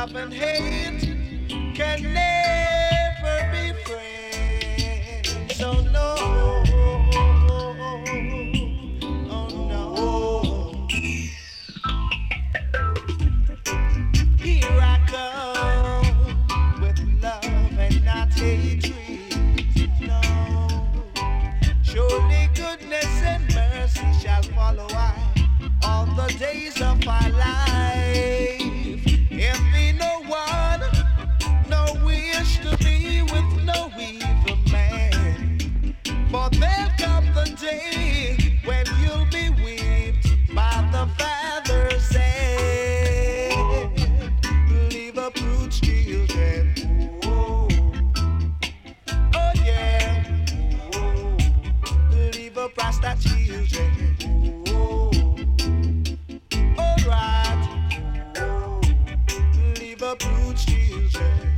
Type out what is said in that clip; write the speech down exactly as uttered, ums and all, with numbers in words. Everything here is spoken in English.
Love and hate can never be friends. So no, oh no. Here I come with love and not hatred. No, surely goodness and mercy shall follow I all the days of our life. Envy no one, no wish to be with no evil man. For there'll come the day when you'll be whipped by the Father's hand. Leave a brute children. Oh, oh yeah. Leave a Rasta children. Oh, alright. Leave a brute children.